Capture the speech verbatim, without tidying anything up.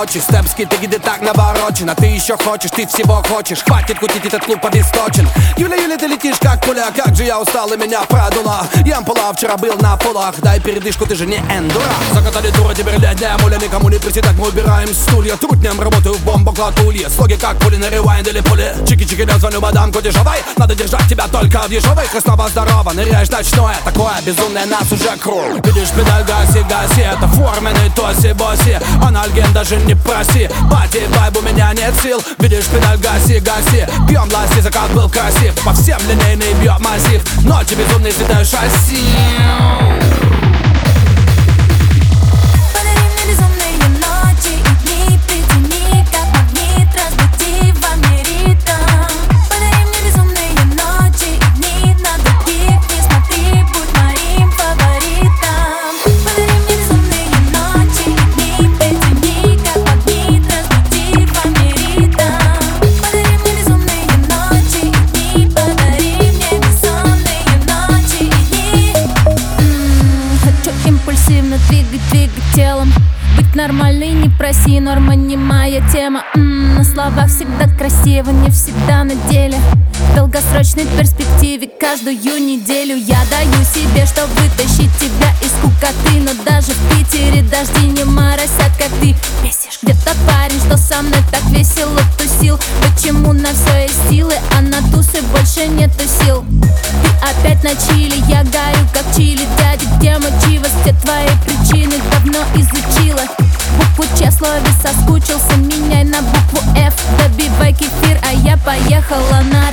ночи. Степский, ты где так наворочен, а ты еще хочешь, ты всего хочешь. Хватит кутить, этот клуб обесточен. Юля, Юля, ты летишь как пуля, как же я устал и меня продула. Я ампула, вчера был на полах, дай передышку, ты же не эндура. Закатали туры, теперь летняя муля, никому не приседать, мы убираем стулья. Трутнем работаю в бомбоклатулье, слоги как пули на ревайнд или пули. Чики-чики, я звоню мадам Кутишевой, надо держать тебя только в ежовой. Хрестово здорово, ныряешь ночное, такое безумное нас уже круг. Видишь педаль, гаси, гаси, это форменный тоси-боси. Анальген даже не проси, пати, вайб, у меня нет сил. Видишь педаль, гаси, гаси, пьем ласти, закат был красив. По всем линейный бьет массив, ночи безумный светаю шасси. Двигать, двигать телом. Быть нормальной не проси, норма не моя тема. М-м, на словах всегда красиво, не всегда на деле. В долгосрочной перспективе каждую неделю я даю себе, чтобы вытащить тебя из скукоты. Но даже в Питере дожди не моросят, как ты бесишь. Где-то парень, что со мной так весело тусил. Почему на все есть силы, а на тусы больше нету сил? Ты опять на чили, я горю как чили. Дядя, где мочивость, все твои причины давно изучила. Букву Ч в слове соскучился, меняй на букву Ф. Добивай кефир, а я поехала на